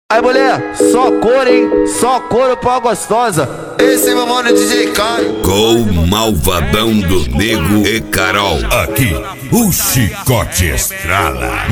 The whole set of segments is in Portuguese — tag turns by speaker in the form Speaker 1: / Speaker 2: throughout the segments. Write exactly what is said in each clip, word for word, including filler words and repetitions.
Speaker 1: Aí mulher, só cor, hein? Só couro pra gostosa. Esse é meu mano D J Caio.
Speaker 2: Com o malvadão do Nego e Carol.
Speaker 3: Aqui, o chicote estrala.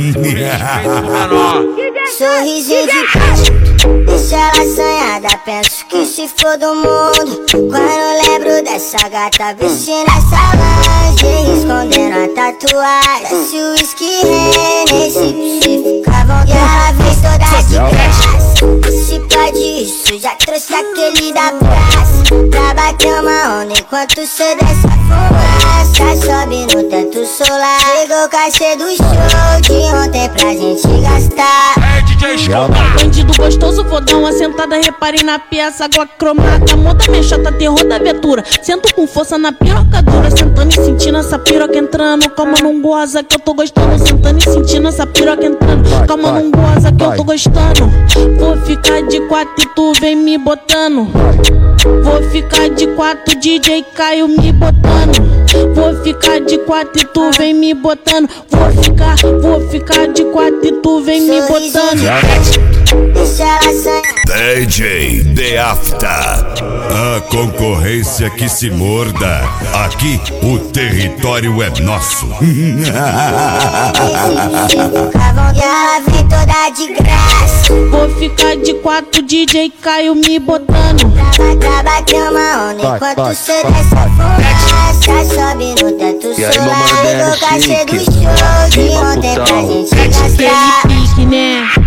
Speaker 4: Sorrisinho de peixe, deixa ela assanhada. Penso que se for do mundo quando lembro dessa gata vestindo essa lingerie, escondendo a tatuagem. Se o whisky Hennessy, se ficar vontade. E ela vem toda de graça. Se pode isso, já trouxe aquele da praça pra bater uma onda enquanto cê desce a fumaça. Sobe no teto solar. Chegou o cachê do show de ontem pra gente gastar.
Speaker 5: É D J Escobar.
Speaker 6: Bandido gostoso, vou dar uma sentada. Reparem na peça, água cromada. Muda minha chata, terror da aventura. Sento com força na piroca dura. Sentando e sentindo essa piroca entrando. Calma, não goza que eu tô gostando. Sentando e sentindo essa piroca entrando. Calma, não goza que eu tô gostando. Vou ficar de quatro e tu vem me botando. Vou ficar de quatro, D J Caio me botando. Vou ficar de quatro e tu vem me botando. Vou ficar, vou ficar de quatro e tu vem me botando.
Speaker 4: Deixa ela assanhada.
Speaker 2: D J The After.
Speaker 3: A concorrência que se morda. Aqui, o território é nosso.
Speaker 4: E ela vem toda de graça.
Speaker 6: Vou ficar de quatro, D J Caio me botando.
Speaker 4: Pra bater uma onda enquanto cê desce a fumaça. Sobe no teto solar. Chegou o cachê do show de ontem pra gente gastar.
Speaker 6: Pique, né?